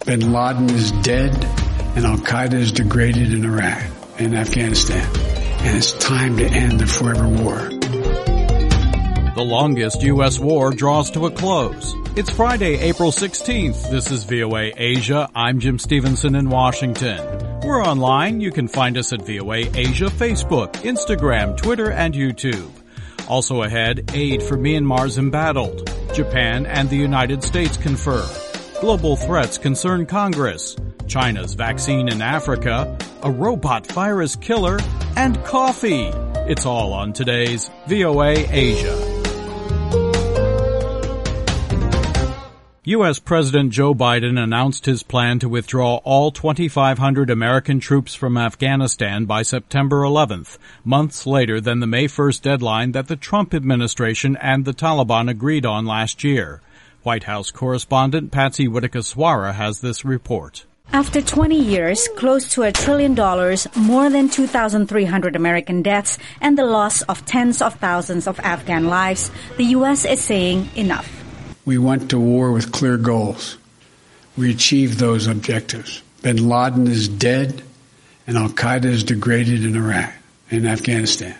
Bin Laden is dead and Al-Qaeda is degraded in Iraq and Afghanistan. And it's time to end the forever war. The longest U.S. war draws to a close. It's Friday, April 16th. This is VOA Asia. I'm Jim Stevenson in Washington. We're online. You can find us at VOA Asia Facebook, Instagram, Twitter, and YouTube. Also ahead, aid for Myanmar's embattled. Japan and the United States confer. Global threats concern Congress. China's vaccine in Africa. A robot virus killer. And coffee. It's all on today's VOA Asia. U.S. President Joe Biden announced his plan to withdraw all 2,500 American troops from Afghanistan by September 11th, months later than the May 1st deadline that the Trump administration and the Taliban agreed on last year. White House correspondent Patsy Widakuswara has this report. After 20 years, close to $1 trillion, more than 2,300 American deaths, and the loss of tens of thousands of Afghan lives, the U.S. is saying enough. We went to war with clear goals. We achieved those objectives. Bin Laden is dead and Al-Qaeda is degraded in Iraq and Afghanistan.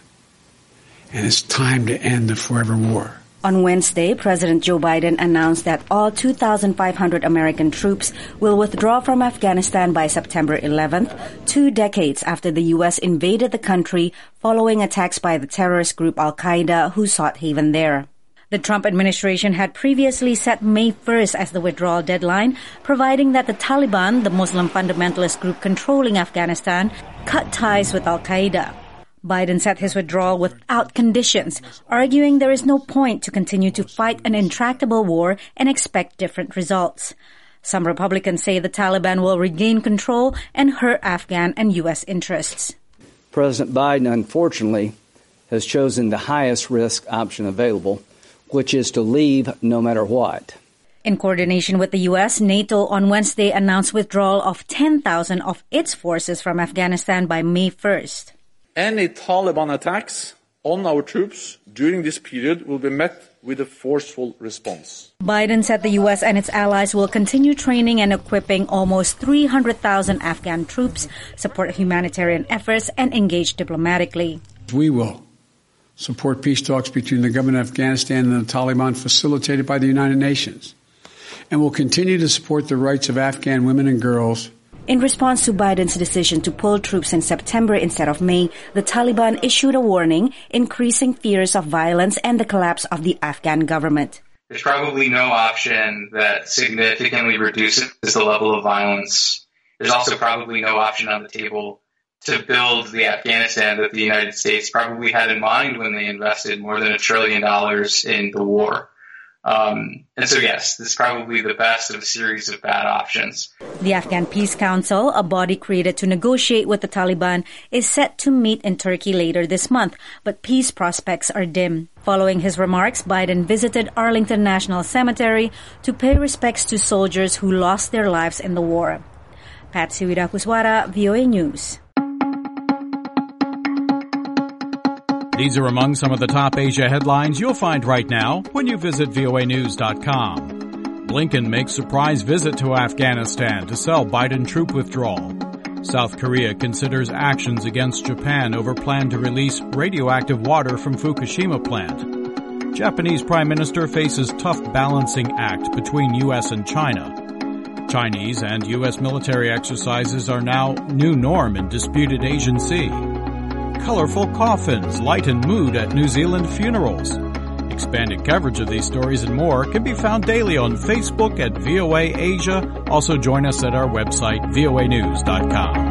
And it's time to end the forever war. On Wednesday, President Joe Biden announced that all 2,500 American troops will withdraw from Afghanistan by September 11th, 2 decades after the U.S. invaded the country following attacks by the terrorist group Al-Qaeda, who sought haven there. The Trump administration had previously set May 1st as the withdrawal deadline, providing that the Taliban, the Muslim fundamentalist group controlling Afghanistan, cut ties with Al-Qaeda. Biden set his withdrawal without conditions, arguing there is no point to continue to fight an intractable war and expect different results. Some Republicans say the Taliban will regain control and hurt Afghan and U.S. interests. President Biden, unfortunately, has chosen the highest risk option available, which is to leave no matter what. In coordination with the U.S., NATO on Wednesday announced withdrawal of 10,000 of its forces from Afghanistan by May 1st. Any Taliban attacks on our troops during this period will be met with a forceful response. Biden said the U.S. and its allies will continue training and equipping almost 300,000 Afghan troops, support humanitarian efforts, and engage diplomatically. We will support peace talks between the government of Afghanistan and the Taliban facilitated by the United Nations, and will continue to support the rights of Afghan women and girls. In response to Biden's decision to pull troops in September instead of May, the Taliban issued a warning, increasing fears of violence and the collapse of the Afghan government. There's probably no option that significantly reduces the level of violence. There's also probably no option on the table to build the Afghanistan that the United States probably had in mind when they invested more than $1 trillion in the war. And so, yes, this is probably the best of a series of bad options. The Afghan Peace Council, a body created to negotiate with the Taliban, is set to meet in Turkey later this month, but peace prospects are dim. Following his remarks, Biden visited Arlington National Cemetery to pay respects to soldiers who lost their lives in the war. Patsy Widakuswara, VOA News. These are among some of the top Asia headlines you'll find right now when you visit voanews.com. Blinken makes surprise visit to Afghanistan to sell Biden troop withdrawal. South Korea considers actions against Japan over plan to release radioactive water from Fukushima plant. Japanese Prime Minister faces tough balancing act between U.S. and China. Chinese and U.S. military exercises are now new norm in disputed Asian Sea. Colorful coffins lighten mood at New Zealand funerals. Expanded coverage of these stories and more can be found daily on Facebook at VOA Asia. Also join us at our website, voanews.com.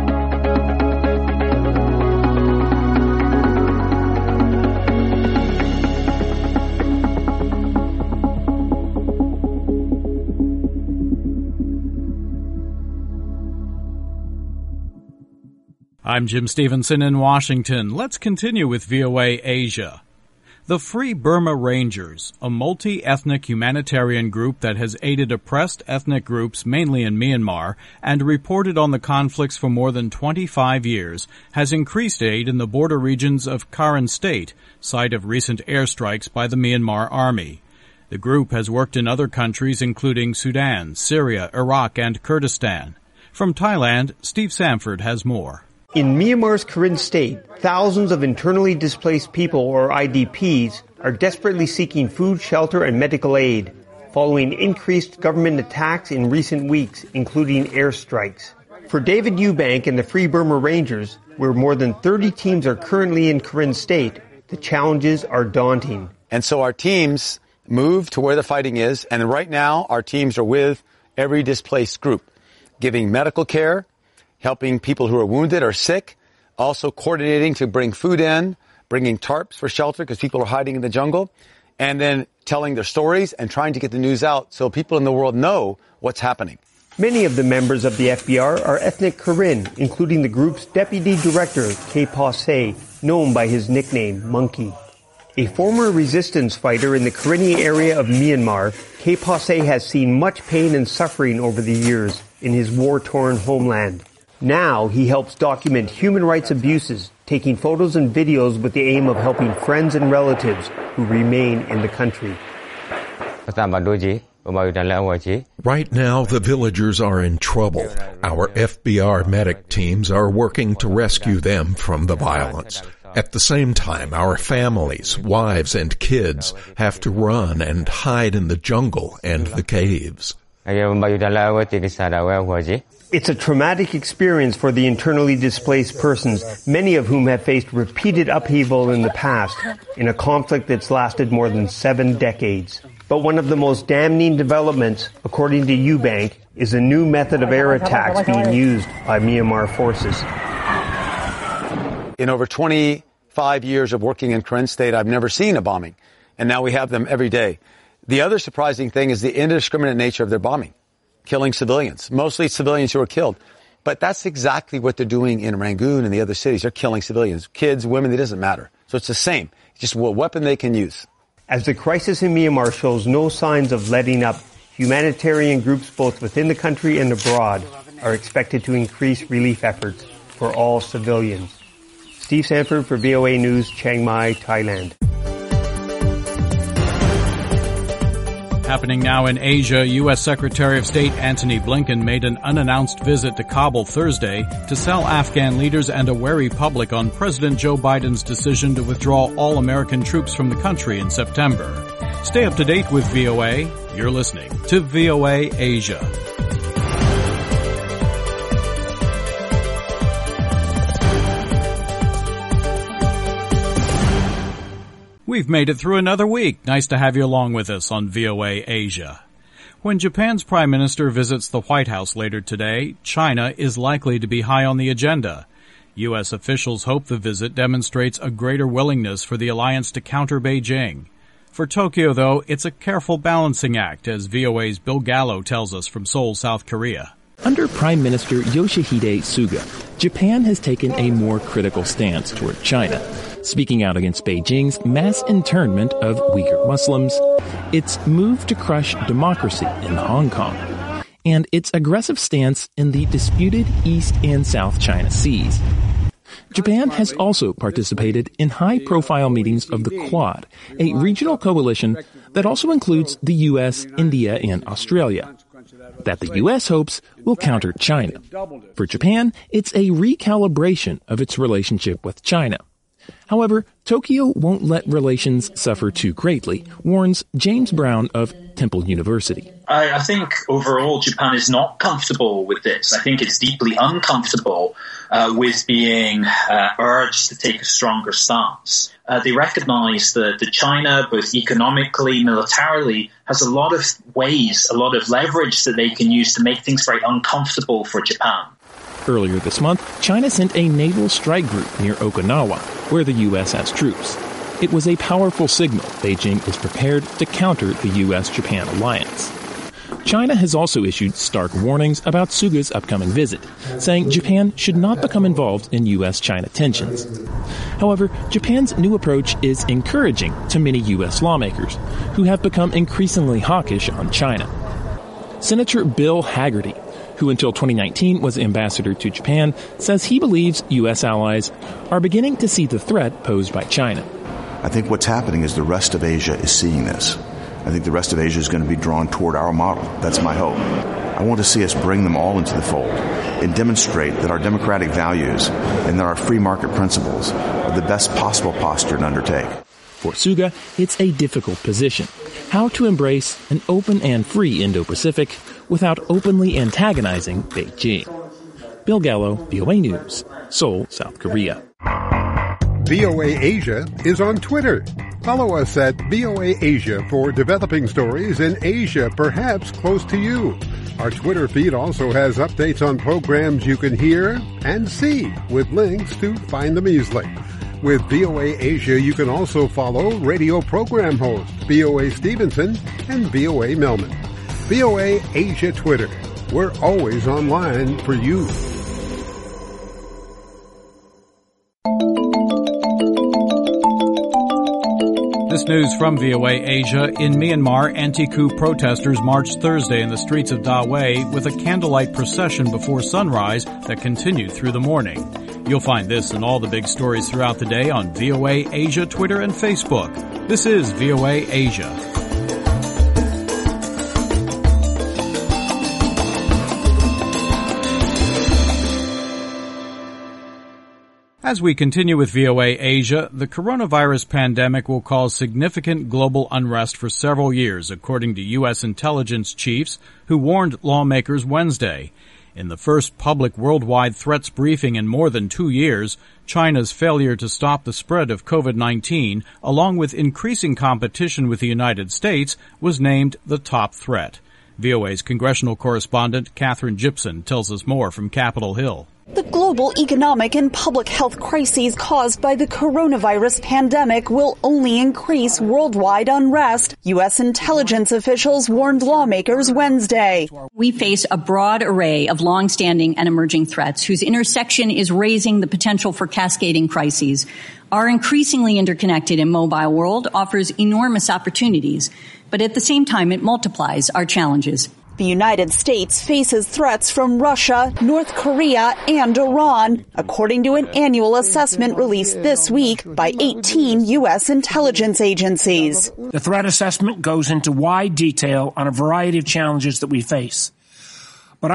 I'm Jim Stevenson in Washington. Let's continue with VOA Asia. The Free Burma Rangers, a multi-ethnic humanitarian group that has aided oppressed ethnic groups mainly in Myanmar and reported on the conflicts for more than 25 years, has increased aid in the border regions of Karen State, site of recent airstrikes by the Myanmar Army. The group has worked in other countries including Sudan, Syria, Iraq, and Kurdistan. From Thailand, Steve Sanford has more. In Myanmar's Karen state, thousands of internally displaced people, or IDPs, are desperately seeking food, shelter, and medical aid, following increased government attacks in recent weeks, including airstrikes. For David Eubank and the Free Burma Rangers, where more than 30 teams are currently in Karen state, the challenges are daunting. And so our teams move to where the fighting is, and right now our teams are with every displaced group, giving medical care, helping people who are wounded or sick, also coordinating to bring food in, bringing tarps for shelter because people are hiding in the jungle, and then telling their stories and trying to get the news out so people in the world know what's happening. Many of the members of the FBR are ethnic Karen, including the group's deputy director, Khe Pa-se, known by his nickname, Monkey. A former resistance fighter in the Karenni area of Myanmar, Khe Pa-se has seen much pain and suffering over the years in his war-torn homeland. Now he helps document human rights abuses, taking photos and videos with the aim of helping friends and relatives who remain in the country. Right now, the villagers are in trouble. Our FBR medic teams are working to rescue them from the violence. At the same time, our families, wives, and kids have to run and hide in the jungle and the caves. It's a traumatic experience for the internally displaced persons, many of whom have faced repeated upheaval in the past, in a conflict that's lasted more than 7 decades. But one of the most damning developments, according to Eubank, is a new method of air attacks being used by Myanmar forces. In over 25 years of working in Karen State, I've never seen a bombing, and now we have them every day. The other surprising thing is the indiscriminate nature of their bombing, killing civilians, mostly civilians who are killed. But that's exactly what they're doing in Rangoon and the other cities. They're killing civilians, kids, women, it doesn't matter. So it's the same. It's just what weapon they can use. As the crisis in Myanmar shows no signs of letting up, humanitarian groups both within the country and abroad are expected to increase relief efforts for all civilians. Steve Sanford for VOA News, Chiang Mai, Thailand. Happening now in Asia, U.S. Secretary of State Antony Blinken made an unannounced visit to Kabul Thursday to sell Afghan leaders and a wary public on President Joe Biden's decision to withdraw all American troops from the country in September. Stay up to date with VOA. You're listening to VOA Asia. We've made it through another week. Nice to have you along with us on VOA Asia. When Japan's Prime Minister visits the White House later today, China is likely to be high on the agenda. U.S. officials hope the visit demonstrates a greater willingness for the alliance to counter Beijing. For Tokyo, though, it's a careful balancing act, as VOA's Bill Gallo tells us from Seoul, South Korea. Under Prime Minister Yoshihide Suga, Japan has taken a more critical stance toward China, speaking out against Beijing's mass internment of Uyghur Muslims, its move to crush democracy in Hong Kong, and its aggressive stance in the disputed East and South China Seas. Japan has also participated in high-profile meetings of the Quad, a regional coalition that also includes the U.S., India, and Australia, that the U.S. hopes will counter China. For Japan, it's a recalibration of its relationship with China. However, Tokyo won't let relations suffer too greatly, warns James Brown of Temple University. I think overall Japan is not comfortable with this. I think it's deeply uncomfortable with being urged to take a stronger stance. They recognize that China, both economically, militarily, has a lot of ways, a lot of leverage that they can use to make things very uncomfortable for Japan. Earlier this month, China sent a naval strike group near Okinawa, where the U.S. has troops. It was a powerful signal Beijing is prepared to counter the U.S.-Japan alliance. China has also issued stark warnings about Suga's upcoming visit, saying Japan should not become involved in U.S.-China tensions. However, Japan's new approach is encouraging to many U.S. lawmakers, who have become increasingly hawkish on China. Senator Bill Hagerty, who until 2019 was ambassador to Japan, says he believes U.S. allies are beginning to see the threat posed by China. I think what's happening is the rest of Asia is seeing this. I think the rest of Asia is going to be drawn toward our model. That's my hope. I want to see us bring them all into the fold and demonstrate that our democratic values and that our free market principles are the best possible posture to undertake. For Suga, it's a difficult position. How to embrace an open and free Indo-Pacific without openly antagonizing Beijing. Bill Gallo, VOA News, Seoul, South Korea. VOA Asia is on Twitter. Follow us at VOA Asia for developing stories in Asia, perhaps close to you. Our Twitter feed also has updates on programs you can hear and see with links to find them easily. With VOA Asia, you can also follow radio program hosts VOA Stevenson and VOA Melman. VOA Asia Twitter. We're always online for you. This news from VOA Asia. In Myanmar, anti-coup protesters marched Thursday in the streets of Dawei with a candlelight procession before sunrise that continued through the morning. You'll find this and all the big stories throughout the day on VOA Asia, Twitter, and Facebook. This is VOA Asia. As we continue with VOA Asia, the coronavirus pandemic will cause significant global unrest for several years, according to U.S. intelligence chiefs who warned lawmakers Wednesday. In the first public worldwide threats briefing in more than 2 years, China's failure to stop the spread of COVID-19, along with increasing competition with the United States, was named the top threat. VOA's congressional correspondent Katherine Gibson tells us more from Capitol Hill. The global economic and public health crises caused by the coronavirus pandemic will only increase worldwide unrest, U.S. intelligence officials warned lawmakers Wednesday. We face a broad array of long-standing and emerging threats whose intersection is raising the potential for cascading crises. Our increasingly interconnected and mobile world offers enormous opportunities, but at the same time it multiplies our challenges. The United States faces threats from Russia, North Korea, and Iran, according to an annual assessment released this week by 18 U.S. intelligence agencies. The threat assessment goes into wide detail on a variety of challenges that we face. But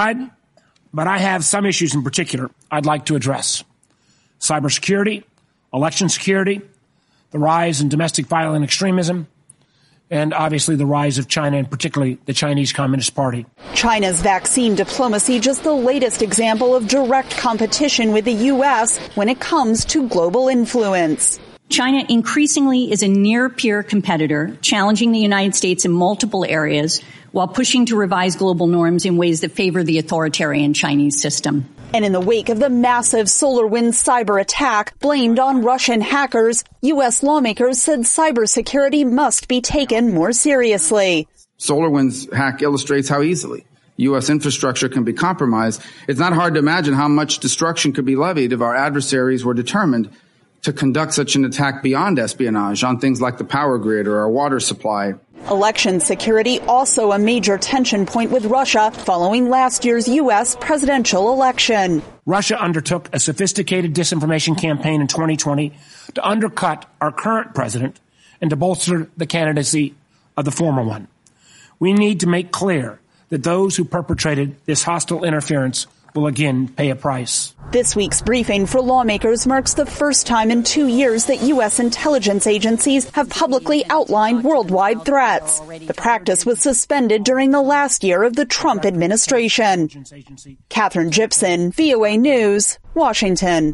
I have some issues in particular I'd like to address. Cybersecurity, election security, the rise in domestic violent extremism, and obviously the rise of China, and particularly the Chinese Communist Party. China's vaccine diplomacy, just the latest example of direct competition with the U.S. when it comes to global influence. China increasingly is a near-peer competitor, challenging the United States in multiple areas while pushing to revise global norms in ways that favor the authoritarian Chinese system. And in the wake of the massive SolarWinds cyber attack blamed on Russian hackers, U.S. lawmakers said cybersecurity must be taken more seriously. SolarWinds hack illustrates how easily U.S. infrastructure can be compromised. It's not hard to imagine how much destruction could be levied if our adversaries were determined to conduct such an attack beyond espionage on things like the power grid or our water supply. Election security also a major tension point with Russia following last year's U.S. presidential election. Russia undertook a sophisticated disinformation campaign in 2020 to undercut our current president and to bolster the candidacy of the former one. We need to make clear that those who perpetrated this hostile interference will again pay a price. This week's briefing for lawmakers marks the first time in 2 years that U.S. intelligence agencies have publicly outlined worldwide threats. The practice was suspended during the last year of the Trump administration. Katherine Gibson, VOA News, Washington.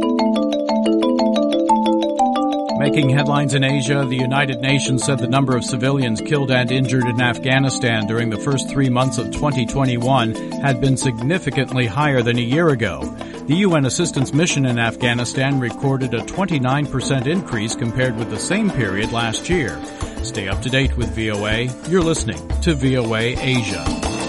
Making headlines in Asia, the United Nations said the number of civilians killed and injured in Afghanistan during the first 3 months of 2021 had been significantly higher than a year ago. The UN assistance mission in Afghanistan recorded a 29% increase compared with the same period last year. Stay up to date with VOA. You're listening to VOA Asia.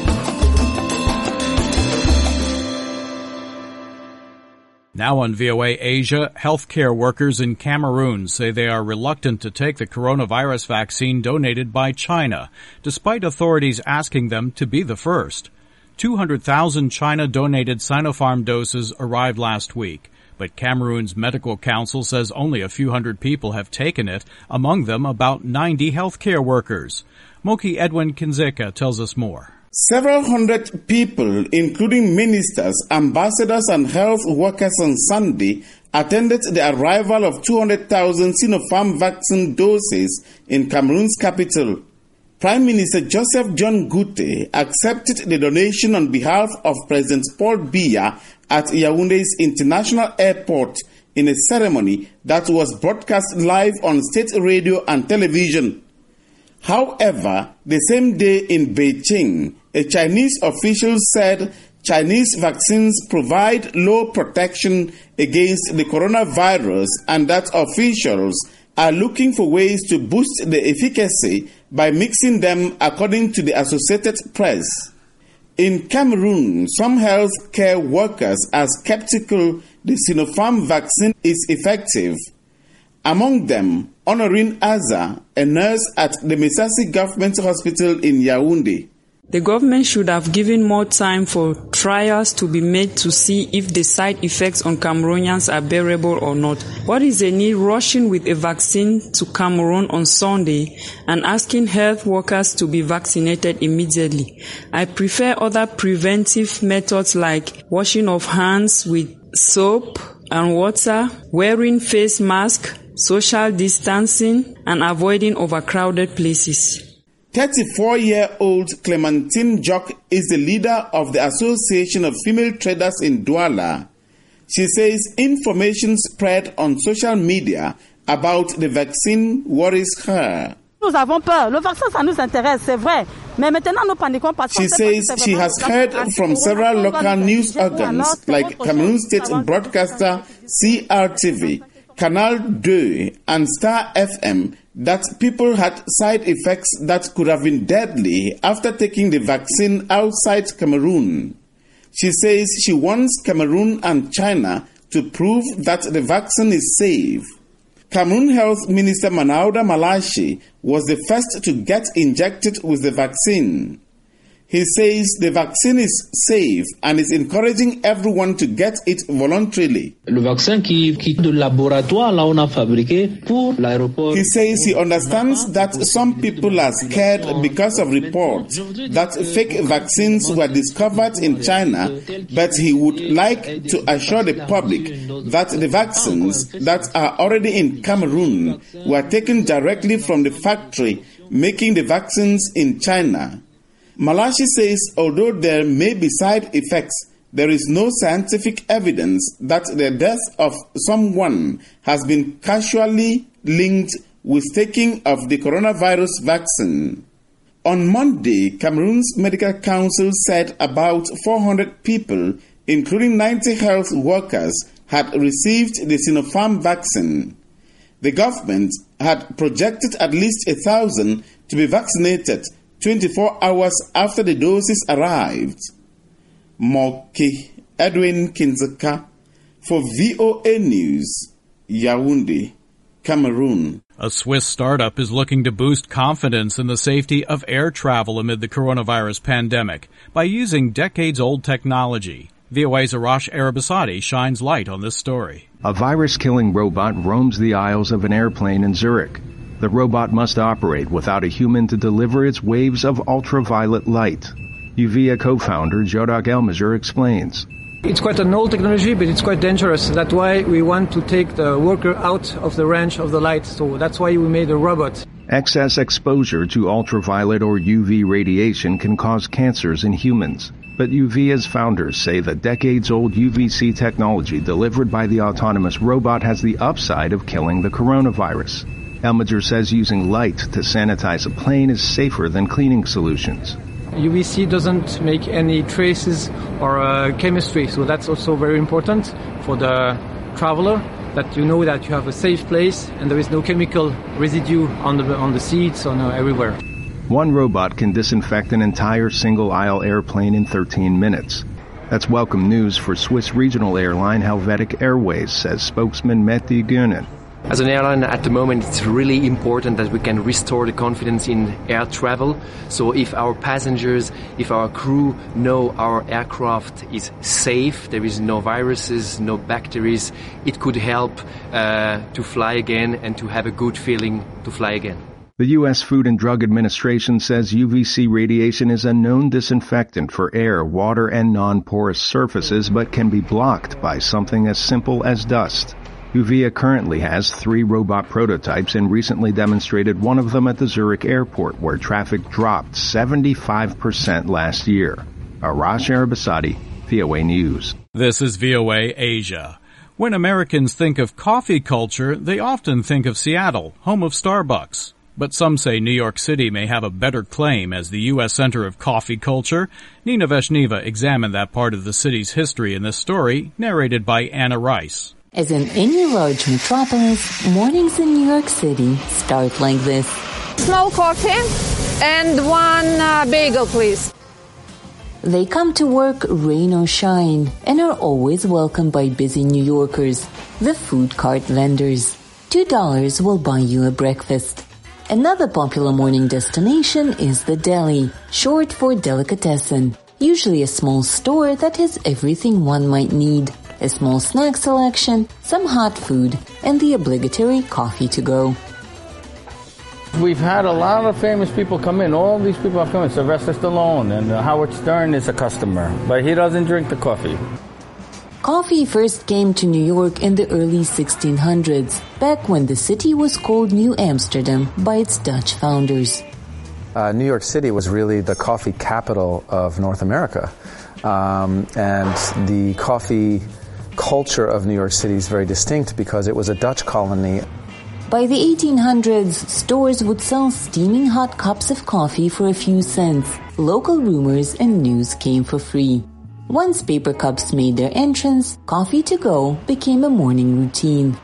Now on VOA Asia, healthcare workers in Cameroon say they are reluctant to take the coronavirus vaccine donated by China, despite authorities asking them to be the first. 200,000 China-donated Sinopharm doses arrived last week, But Cameroon's medical council says only a few hundred people have taken it, among them about 90 healthcare workers. Moki Edwin Kinzeka tells us more. Several hundred people, including ministers, ambassadors, and health workers on Sunday, attended the arrival of 200,000 Sinopharm vaccine doses in Cameroon's capital. Prime Minister Joseph John Goute accepted the donation on behalf of President Paul Biya at Yaoundé's International Airport in a ceremony that was broadcast live on state radio and television. However, the same day in Beijing, a Chinese official said Chinese vaccines provide low protection against the coronavirus and that officials are looking for ways to boost the efficacy by mixing them, according to the Associated Press. In Cameroon, some health care workers are skeptical the Sinopharm vaccine is effective. Among them, Honorine Aza, a nurse at the Mesasi Government Hospital in Yaoundé. The government should have given more time for trials to be made to see if the side effects on Cameroonians are bearable or not. What is the need rushing with a vaccine to Cameroon on Sunday and asking health workers to be vaccinated immediately? I prefer other preventive methods like washing of hands with soap and water, wearing face masks, social distancing, and avoiding overcrowded places. 34-year-old Clementine Jock is the leader of the Association of Female Traders in Douala. She says information spread on social media about the vaccine worries her. Nous avons peur. Le vaccin, ça nous intéresse, c'est vrai. Mais maintenant, nous paniquons parce que... She says she has heard from several local news organs like Cameroon State Broadcaster CRTV, Canal 2 and Star FM that people had side effects that could have been deadly after taking the vaccine outside Cameroon. She says she wants Cameroon and China to prove that the vaccine is safe. Cameroon Health Minister Manauda Malashi was the first to get injected with the vaccine. He says the vaccine is safe and is encouraging everyone to get it voluntarily. Le vaccin qui de laboratoire là on a fabriqué pour l'aéroport. He says he understands that some people are scared because of reports that fake vaccines were discovered in China, but he would like to assure the public that the vaccines that are already in Cameroon were taken directly from the factory making the vaccines in China. Malashi says although there may be side effects, there is no scientific evidence that the death of someone has been casually linked with taking of the coronavirus vaccine. On Monday, Cameroon's Medical Council said about 400 people, including 90 health workers, had received the Sinopharm vaccine. The government had projected at least 1,000 to be vaccinated 24 hours after the doses arrived. Moki Edwin Kinzeka for VOA News, Yaoundé, Cameroon. A Swiss startup is looking to boost confidence in the safety of air travel amid the coronavirus pandemic by using decades-old technology. VOA's Arash Arabasadi shines light on this story. A virus-killing robot roams the aisles of an airplane in Zurich. The robot must operate without a human to deliver its waves of ultraviolet light. Uvia co-founder Jodak Elmazer explains. It's quite an old technology, but it's quite dangerous. That's why we want to take the worker out of the range of the light. So that's why we made a robot. Excess exposure to ultraviolet or UV radiation can cause cancers in humans. But Uvia's founders say the decades-old UVC technology delivered by the autonomous robot has the upside of killing the coronavirus. Elmazer says using light to sanitize a plane is safer than cleaning solutions. UVC doesn't make any traces or chemistry, so that's also very important for the traveler, that you know that you have a safe place and there is no chemical residue on the seats or everywhere. One robot can disinfect an entire single-aisle airplane in 13 minutes. That's welcome news for Swiss regional airline Helvetic Airways, says spokesman Mehdi Günen. As an airline, at the moment, it's really important that we can restore the confidence in air travel. So if our passengers, if our crew know our aircraft is safe, there is no viruses, no bacteria, it could help to fly again and to have a good feeling to fly again. The U.S. Food and Drug Administration says UVC radiation is a known disinfectant for air, water, and non-porous surfaces, but can be blocked by something as simple as dust. Uvea currently has 3 robot prototypes and recently demonstrated one of them at the Zurich airport, where traffic dropped 75% last year. Arash Arabasadi, VOA News. This is VOA Asia. When Americans think of coffee culture, they often think of Seattle, home of Starbucks. But some say New York City may have a better claim as the U.S. center of coffee culture. Nina Veshneva examined that part of the city's history in this story, narrated by Anna Rice. As in any large metropolis, mornings in New York City start like this. Small coffee and 1 bagel, please. They come to work rain or shine and are always welcomed by busy New Yorkers, the food cart vendors. $2 will buy you a breakfast. Another popular morning destination is the deli, short for delicatessen, usually a small store that has everything one might need. A small snack selection, some hot food, and the obligatory coffee to go. We've had a lot of famous people come in. All these people have come in. Sylvester Stallone and Howard Stern is a customer, but he doesn't drink the coffee. Coffee first came to New York in the early 1600s, back when the city was called New Amsterdam by its Dutch founders. New York City was really the coffee capital of North America. And the coffee culture of New York City is very distinct because it was a Dutch colony. By the 1800s, stores would sell steaming hot cups of coffee for a few cents. Local rumors and news came for free. Once paper cups made their entrance, coffee to go became a morning routine.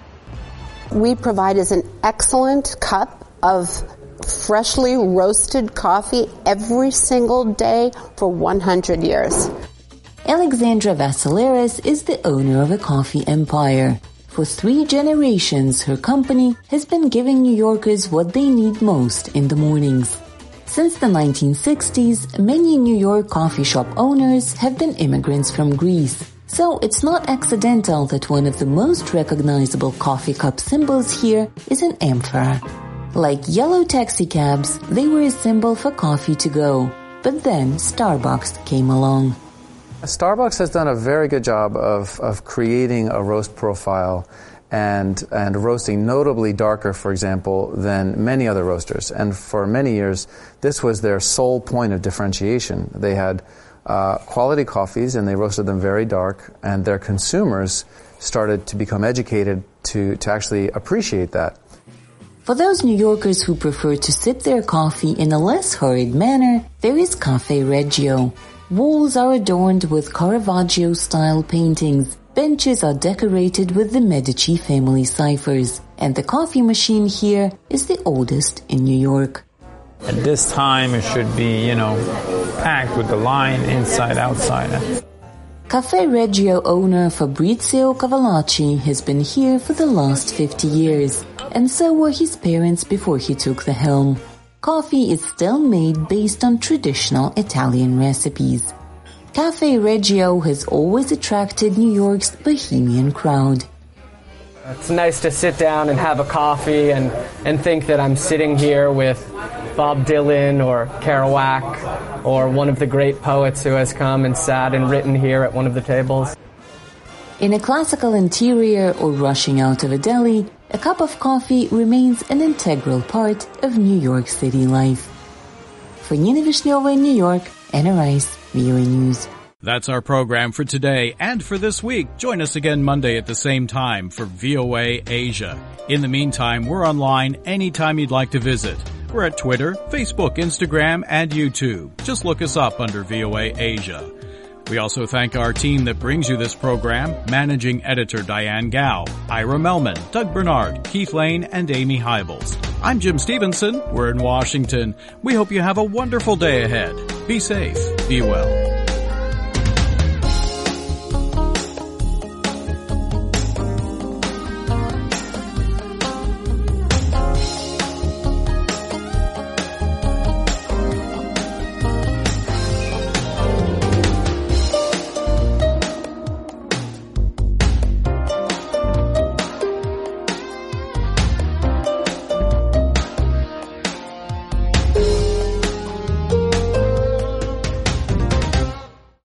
We provide as an excellent cup of freshly roasted coffee every single day for 100 years. Alexandra Vassileris is the owner of a coffee empire. For 3 generations, her company has been giving New Yorkers what they need most in the mornings. Since the 1960s, many New York coffee shop owners have been immigrants from Greece. So it's not accidental that one of the most recognizable coffee cup symbols here is an amphora. Like yellow taxicabs, they were a symbol for coffee to go. But then Starbucks came along. Starbucks has done a very good job of creating a roast profile and roasting notably darker, for example, than many other roasters. And for many years, this was their sole point of differentiation. They had quality coffees and they roasted them very dark, and their consumers started to become educated to actually appreciate that. For those New Yorkers who prefer to sip their coffee in a less hurried manner, there is Caffè Reggio. Walls are adorned with Caravaggio-style paintings. Benches are decorated with the Medici family ciphers. And the coffee machine here is the oldest in New York. At this time, it should be, packed with the line inside, outside. Caffè Reggio owner Fabrizio Cavallacci has been here for the last 50 years. And so were his parents before he took the helm. Coffee is still made based on traditional Italian recipes. Caffè Reggio has always attracted New York's bohemian crowd. It's nice to sit down and have a coffee and think that I'm sitting here with Bob Dylan or Kerouac or one of the great poets who has come and sat and written here at one of the tables. In a classical interior or rushing out of a deli, a cup of coffee remains an integral part of New York City life. For Nina Vishneva in New York, Anna Rice, VOA News. That's our program for today and for this week. Join us again Monday at the same time for VOA Asia. In the meantime, we're online anytime you'd like to visit. We're at Twitter, Facebook, Instagram, and YouTube. Just look us up under VOA Asia. We also thank our team that brings you this program, Managing Editor Diane Gao, Ira Melman, Doug Bernard, Keith Lane, and Amy Hybels. I'm Jim Stevenson. We're in Washington. We hope you have a wonderful day ahead. Be safe. Be well.